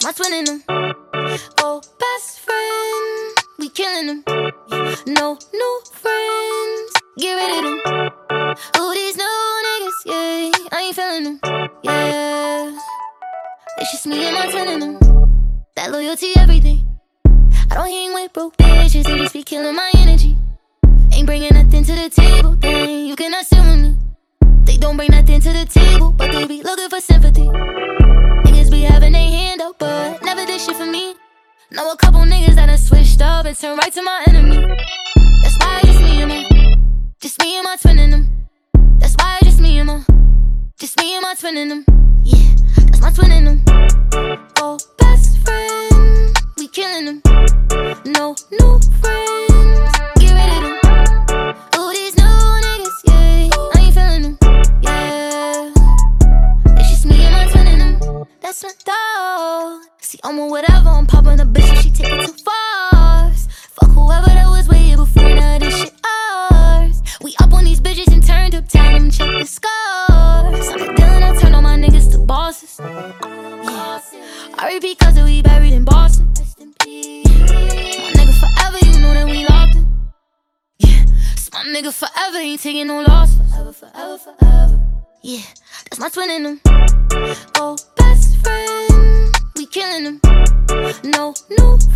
that's my twin in them. Oh, best friend, we killing them. No new friends, get rid of them. Who these new niggas, yeah, I ain't feeling them, yeah. It's just me and my twin in them. That loyalty, everything. I don't hang with broke bitches, they just be killing my energy. Ain't bringing nothing to the table, dang, you cannot sit with me. They don't bring nothing to the table, but they be looking for sympathy. Niggas be having their hand up, but never did shit for me. Know a couple niggas that done switched up and turned right to my enemy. That's why it's just me and my twin in them. That's why it's just me and my twin in them. Yeah, that's my twin in them. Oh, best friend, we killing them. No new friends, get rid of them. Ooh, these new niggas, yeah, I ain't feeling them, yeah. It's just me and my twin in them. That's my dog. See, I'm on whatever, I'm popping a bitch and she take it too far. Fuck whoever that was way here before, now this shit ours. We up on these bitches and turned up, tell them check the scores. I'm a dealer, I turn all my niggas to bosses. Yeah, I repeat cause we buried in Boston. My nigga forever, you know that we locked in. Yeah, it's my nigga forever, ain't taking no loss. Forever, forever, forever. Yeah, that's my twin in them. Oh, best friend, we killing them. No new